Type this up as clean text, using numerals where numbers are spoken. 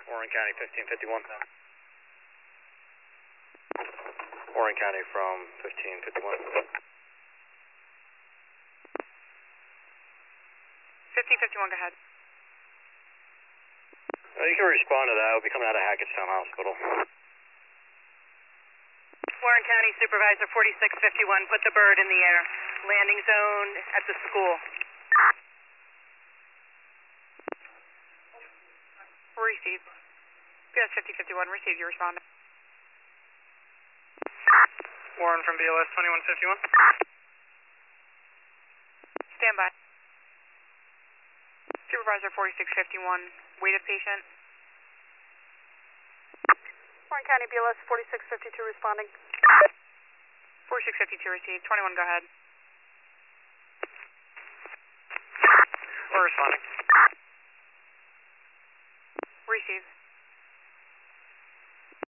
Warren County 1551. Warren County from 1551. 1551, go ahead. You can respond to that. We'll be coming out of Hackettstown Hospital. Warren County Supervisor 4651, put the bird in the air. Landing zone at the school. Received. BLS 5051, received, you responded. Warren from BLS 2151. Stand by. Supervisor 4651, wait a patient. Warren County BLS 4652 responding. 4652 received. 21, go ahead. We're responding. Received.